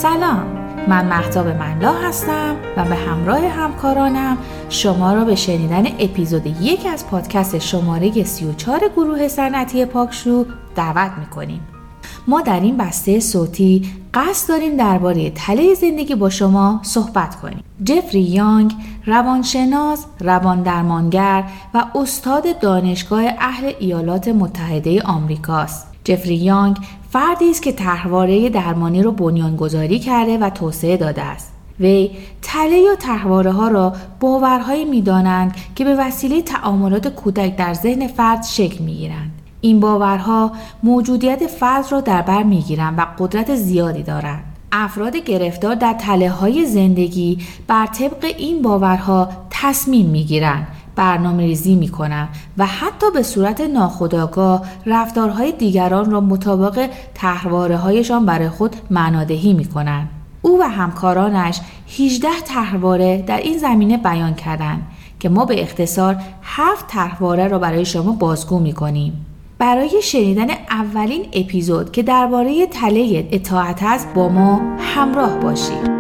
سلام، من مهتاب منلا هستم و به همراه همکارانم شما را به شنیدن اپیزود 1 از پادکست شماره 34 گروه صنعتی پاکشو دعوت می‌کنیم. ما در این بسته صوتی قصد داریم درباره تله زندگی با شما صحبت کنیم. جفری یانگ روانشناس، رواندرمانگر و استاد دانشگاه اهل ایالات متحده آمریکاست. جفری یانگ فردی است که طرحواره درمانی را بنیانگذاری کرده و توسعه داده است. وی تله یا طرحواره ها را باورهایی می‌دانند که به وسیله تعاملات کودک در ذهن فرد شکل می‌گیرند. این باورها موجودیت فرد را در بر می‌گیرند و قدرت زیادی دارند. افراد گرفتار در تله‌های زندگی بر طبق این باورها تصمیم می‌گیرند، برنامه‌ریزی می‌کنند و حتی به صورت ناخودآگاه رفتارهای دیگران را مطابق طرحواره‌هایشان برای خود معنادهی می‌کنند. او و همکارانش 18 طرحواره در این زمینه بیان کردند که ما به اختصار 7 طرحواره را برای شما بازگو می‌کنیم. برای شنیدن اولین اپیزود که درباره تله اطاعت است با ما همراه باشید.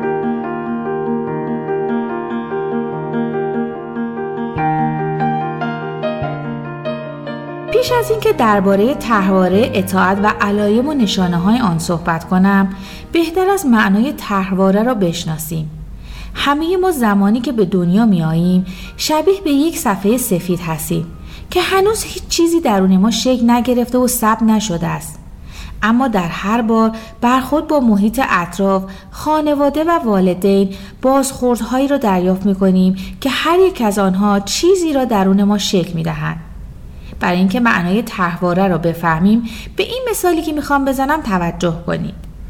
پیش از اینکه درباره طرحواره اطاعت و علائم و نشانه‌های آن صحبت کنم، بهتر از معنای طرحواره را بشناسیم. همه ما زمانی که به دنیا میاییم شبیه به یک صفحه سفید هستیم که هنوز هیچ چیزی درون ما شکل نگرفته و ثبت نشده است. اما در هر بار برخورد با محیط اطراف، خانواده و والدین بازخوردهایی را دریافت می‌کنیم که هر یک از آنها چیزی را درون ما شکل می‌دهند. برای اینکه معنای طرحواره را بفهمیم به این مثالی که میخوام بزنم توجه کنید.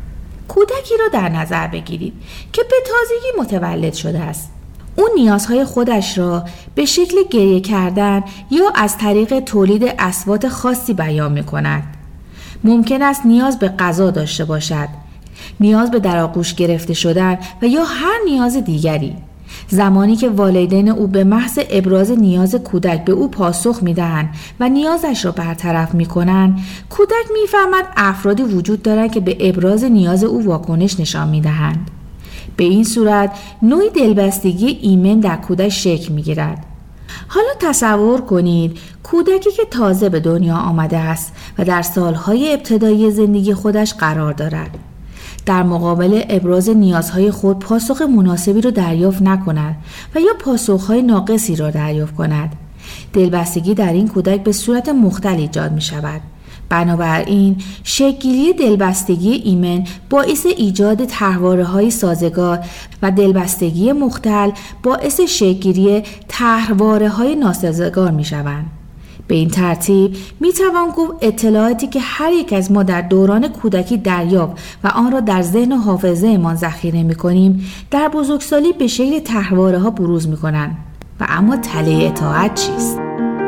کودکی را در نظر بگیرید که به تازگی متولد شده است. او نیازهای خودش را به شکل گریه کردن یا از طریق تولید اصوات خاصی بیان میکند. ممکن است نیاز به غذا داشته باشد، نیاز به در آغوش گرفته شدن و یا هر نیاز دیگری. زمانی که والدین او به محض ابراز نیاز کودک به او پاسخ می‌دهند و نیازش را برطرف می‌کنند، کودک می‌فهمد افرادی وجود دارند که به ابراز نیاز او واکنش نشان می‌دهند. به این صورت نوعی دلبستگی ایمن در کودک شکل می‌گیرد. حالا تصور کنید کودکی که تازه به دنیا آمده است و در سالهای ابتدایی زندگی خودش قرار دارد. در مقابل ابراز نیازهای خود پاسخ مناسبی را دریافت نکند و یا پاسخهای ناقصی را دریافت کند. دلبستگی در این کودک به صورت مختل ایجاد می شود. بنابراین شکل‌گیری دلبستگی ایمن باعث ایجاد طرحواره‌های سازگار و دلبستگی مختل باعث شکل‌گیری طرحواره‌های ناسازگار می شوند. به این ترتیب می توان گفت اطلاعاتی که هر یک از ما در دوران کودکی دریافت و آن را در ذهن و حافظه ما ذخیره می کنیم در بزرگسالی به شکل طرحواره ها بروز می کنند. و اما تله اطاعت چیست؟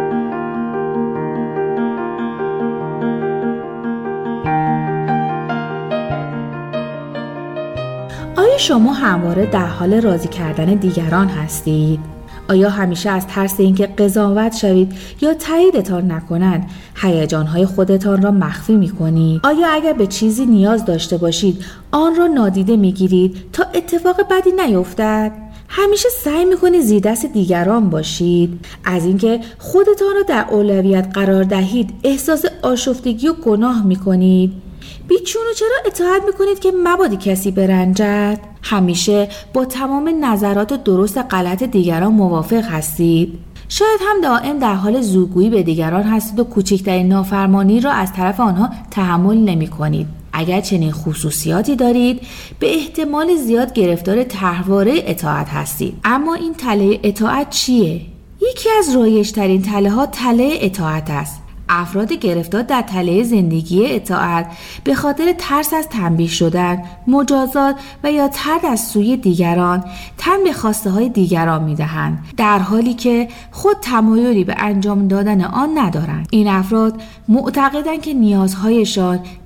آیا شما همواره در حال راضی کردن دیگران هستید؟ آیا همیشه از ترس اینکه قضاوت شوید یا تاییدتان نکنند هیجان‌های خودتان را مخفی می‌کنید؟ آیا اگر به چیزی نیاز داشته باشید آن را نادیده می‌گیرید تا اتفاق بدی نیفتد؟ همیشه سعی می‌کنید زیر دست دیگران باشید؟ از اینکه خودتان را در اولویت قرار دهید احساس آشفتگی و گناه می‌کنید؟ بیچون و چرا اطاعت میکنید که مبادا کسی برنجد؟ همیشه با تمام نظرات درست غلط دیگران موافق هستید؟ شاید هم دائم در حال زورگویی به دیگران هستید و کوچکترین نافرمانی را از طرف آنها تحمل نمی کنید. اگر چنین خصوصیاتی دارید به احتمال زیاد گرفتار طرحواره اطاعت هستید. اما این تله اطاعت چیه؟ یکی از رایج‌ترین تله‌ها تله اطاعت است. افراد گرفتار در تله زندگی اطاعت به خاطر ترس از تنبیه شدن، مجازات و یا طرد از سوی دیگران تن به خواسته های دیگران می دهند، در حالی که خود تمایلی به انجام دادن آن ندارند. این افراد معتقدند که نیازهایشان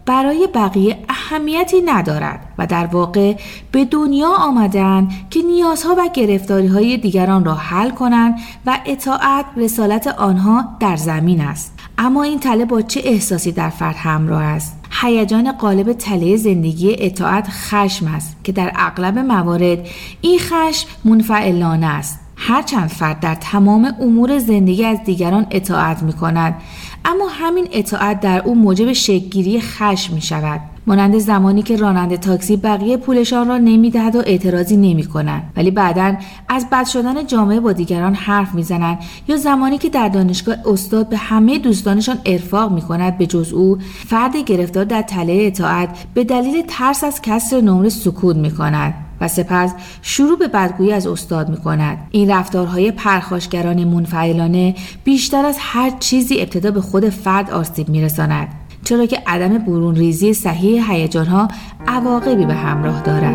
برای بقیه اهمیتی ندارد و در واقع به دنیا آمدن که نیازها و گرفتاری‌های دیگران را حل کنند و اطاعت رسالت آنها در زمین است. اما این تله با چه احساسی در فرد همراه است؟ هیجان غالب تله زندگی اطاعت خشم است که در اغلب موارد این خشم منفعلانه است. هرچند فرد در تمام امور زندگی از دیگران اطاعت می کند، اما همین اطاعت در او موجب شکل‌گیری خشم می شود. مانند زمانی که راننده تاکسی بقیه پولشان را نمی دهد و اعتراضی نمی کنند، ولی بعداً از بد شدن جامعه با دیگران حرف می زنند، یا زمانی که در دانشگاه استاد به همه دوستانشان ارفاق می کند به جز او. فرد گرفتار در تله اطاعت به دلیل ترس از کسر نمره سکوت می کند و سپس شروع به بدگویی از استاد می کند. این رفتارهای پرخاشگرانه منفعلانه بیشتر از هر چیزی ابتدا به خود فرد آسیب می رساند، چرا که عدم برون ریزی صحیح هیجان‌ها عواقبی به همراه دارد.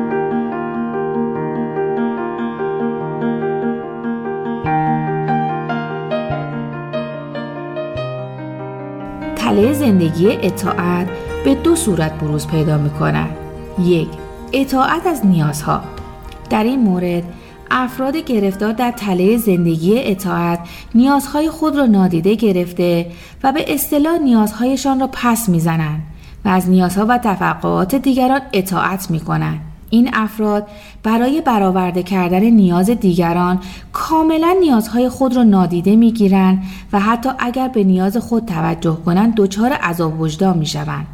تله زندگی اطاعت به دو صورت بروز پیدا می کند. 1. اطاعت از نیازها. در این مورد افراد گرفتار در تله زندگی اطاعت نیازهای خود را نادیده گرفته و به اصطلاح نیازهایشان را پس میزنند و از نیازها و توقعات دیگران اطاعت میکنند. این افراد برای برآورده کردن نیاز دیگران کاملا نیازهای خود را نادیده میگیرند و حتی اگر به نیاز خود توجه کنند دچار عذاب وجدان میشوند.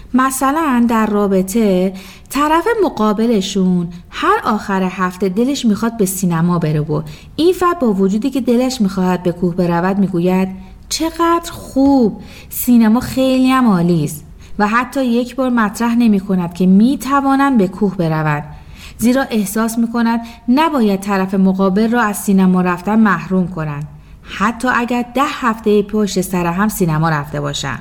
مثلا در رابطه طرف مقابلشون هر آخر هفته دلش میخواد به سینما بره و این فرد با وجودی که دلش میخواد به کوه برود میگوید چقدر خوب، سینما خیلی هم عالی است و حتی یک بار مطرح نمی کند که میتوانند به کوه برود، زیرا احساس میکند نباید طرف مقابل را از سینما رفتن محروم کنند، حتی اگر 10 هفته پشت سر هم سینما رفته باشند.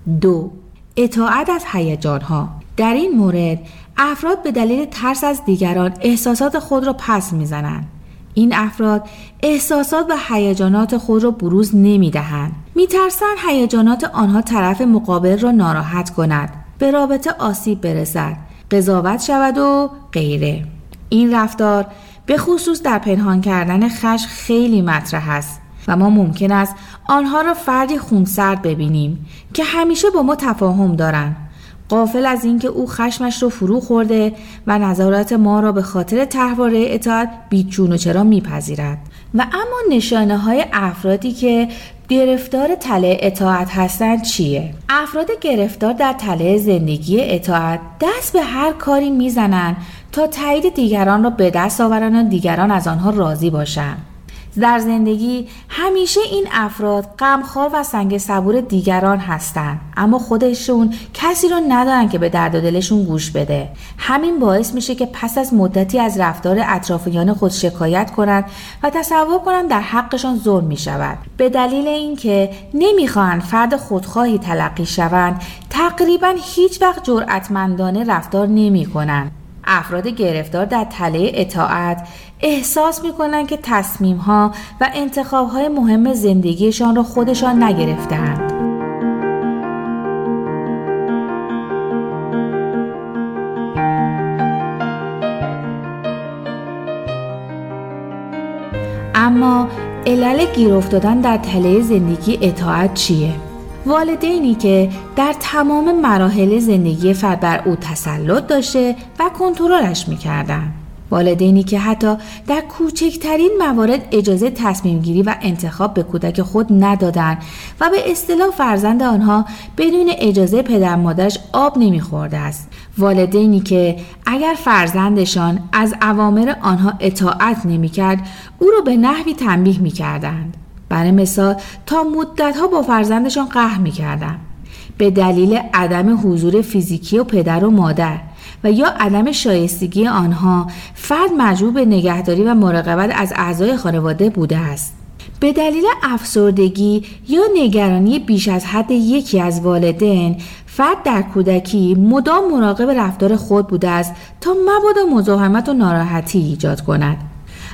2. اطاعت از هیجان‌ها. در این مورد افراد به دلیل ترس از دیگران احساسات خود را پس می‌زنند. این افراد احساسات و هیجانات خود را بروز نمی‌دهند. می‌ترسند هیجانات آنها طرف مقابل را ناراحت کند، به رابطه آسیب برسد، قضاوت شود و غیره. این رفتار به خصوص در پنهان کردن خشم خیلی مطرح است و ما ممکن است آنها را فردی خونسرد ببینیم که همیشه با ما تفاهم دارند، غافل از اینکه او خشمش رو فرو خورده و نظارت ما را به خاطر طرحواره اطاعت بیچون و چرا میپذیرد. و اما نشانه های افرادی که گرفتار تله اطاعت هستند چیه؟ افراد گرفتار در تله زندگی اطاعت دست به هر کاری میزنند تا تایید دیگران را به دست آورند و دیگران از آنها راضی باشند. در زندگی همیشه این افراد غمخوار و سنگ صبور دیگران هستند، اما خودشون کسی رو ندارن که به درد و دلشون گوش بده. همین باعث میشه که پس از مدتی از رفتار اطرافیان خود شکایت کنند و تصور کنند در حقشان ظلم میشود. به دلیل اینکه نمیخواهند فرد خودخواهی تلقی شوند، تقریبا هیچ وقت جرأتمندانه رفتار نمیکنند. افراد گرفتار در تله اطاعت احساس میکنن که تصمیم‌ها و انتخاب‌های مهم زندگیشان را خودشان نگرفتند. اما علل گیر افتادن در تله زندگی اطاعت چیه؟ والدینی که در تمام مراحل زندگی فرد بر او تسلط داشته و کنترلش می‌کردند. والدینی که حتی در کوچکترین موارد اجازه تصمیم گیری و انتخاب به کودک خود ندادند و به اصطلاح فرزند آنها بدون اجازه پدر مادرش آب نمیخورده است. والدینی که اگر فرزندشان از اوامر آنها اطاعت نمیکرد او را به نحوی تنبیه میکردند. برای مثال تا مدت‌ها با فرزندشان قهر می‌کردند. به دلیل عدم حضور فیزیکی و پدر و مادر و یا عدم شایستگی آنها فرد مجبور به نگهداری و مراقبت از اعضای خانواده بوده است. به دلیل افسردگی یا نگرانی بیش از حد یکی از والدین فرد در کودکی مدام مراقب رفتار خود بوده است تا مبادا مزاحمت و ناراحتی ایجاد کند.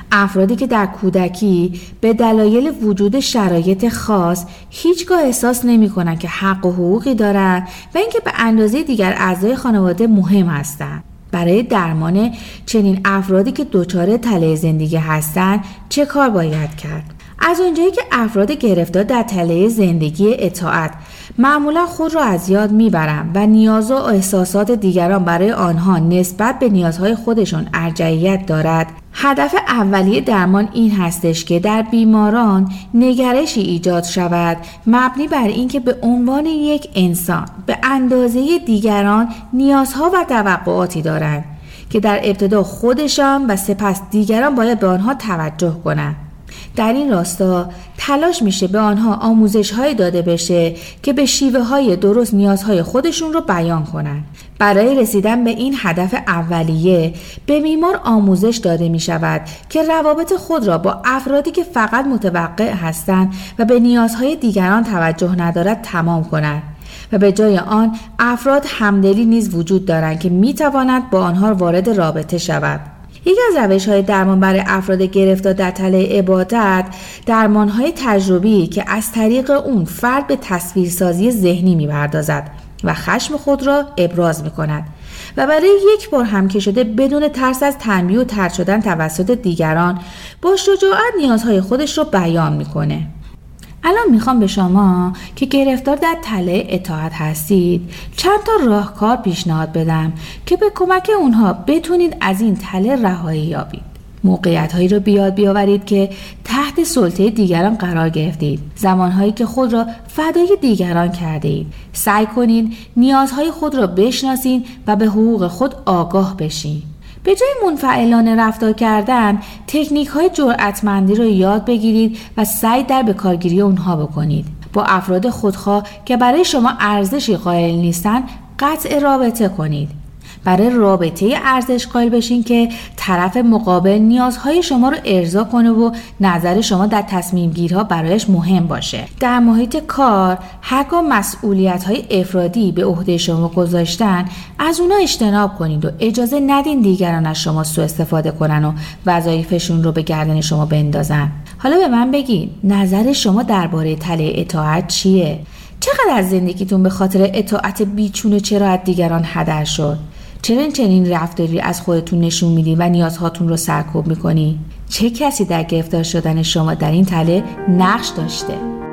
افرادی که در کودکی به دلایل وجود شرایط خاص هیچگاه احساس نمی‌کنند که حق و حقوقی دارند و اینکه به اندازه دیگر اعضای خانواده مهم هستند. برای درمان چنین افرادی که دچار تله زندگی هستند چه کار باید کرد؟ از اونجایی که افراد گرفتار در تله زندگی اطاعت معمولا خود را از یاد میبرند و نیاز و احساسات دیگران برای آنها نسبت به نیازهای خودشون ارجحیت دارد، هدف اولیه درمان این هستش که در بیماران نگرشی ایجاد شود مبنی بر اینکه به عنوان یک انسان به اندازه دیگران نیازها و توقعاتی دارند که در ابتدا خودشان و سپس دیگران باید به آنها توجه کنند. در این راستا تلاش میشه به آنها آموزش‌های داده بشه که به شیوه‌های درست نیازهای خودشون رو بیان کنن. برای رسیدن به این هدف اولیه به بیمار آموزش داده می شود که روابط خود را با افرادی که فقط متوقع هستند و به نیازهای دیگران توجه ندارد تمام کنند و به جای آن افراد همدلی نیز وجود دارند که می تواند با آنها وارد رابطه شود. یکی از روش‌های درمان برای افراد گرفتار در تله عبادت درمان‌های تجربی که از طریق اون فرد به تصویرسازی ذهنی می‌پردازد و خشم خود را ابراز می‌کند و برای یک بار هم که شده بدون ترس از تنبیه و طرد شدن توسط دیگران با شجاعت نیازهای خودش را بیان می‌کنه. الان میخوام به شما که گرفتار در تله اطاعت هستید چند تا راهکار پیشنهاد بدم که به کمک اونها بتونید از این تله رهایی یابید. موقعیت‌هایی رو بیاد بیاورید که تحت سلطه دیگران قرار گرفتید. زمانهایی که خود را فدای دیگران کرده اید. سعی کنید نیازهای خود را بشناسید و به حقوق خود آگاه بشید. به جای منفعلانه رفتار کردن، تکنیک‌های جرأتمندی رو یاد بگیرید و سعی در بکارگیری اونها بکنید. با افراد خودخواه که برای شما ارزشی قائل نیستن، قطع رابطه کنید. برای رابطه ارزش قائل بشین که طرف مقابل نیازهای شما رو ارضا کنه و نظر شما در تصمیم گیری‌ها برایش مهم باشه. در محیط کار حق و مسئولیت‌های افرادی به عهده شما گذاشتن از اونها اجتناب کنید و اجازه ندین دیگران از شما سوء استفاده کنن و وظایفشون رو به گردن شما بندازن. حالا به من بگید نظر شما درباره تله اطاعت چیه؟ چقدر از زندگیتون به خاطر اطاعت بیچون و چرا از دیگران هدر شد؟ چرا چنین رفتاری از خودتون نشون میدین و نیازهاتون رو سرکوب میکنی؟ چه کسی در گرفتار شدن شما در این تله نقش داشته؟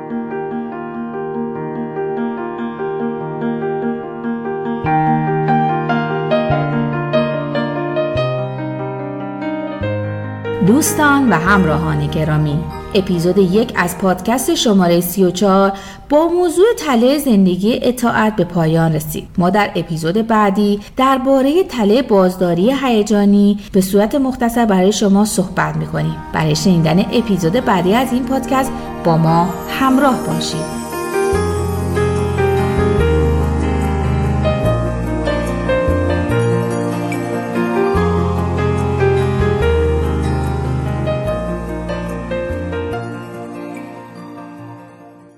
دوستان و همراهان گرامی، اپیزود 1 از پادکست شماره 34 با موضوع تله زندگی اطاعت به پایان رسید. ما در اپیزود بعدی درباره تله بازداری هیجانی به صورت مختصر برای شما صحبت می‌کنیم. برای شنیدن اپیزود بعدی از این پادکست با ما همراه باشید.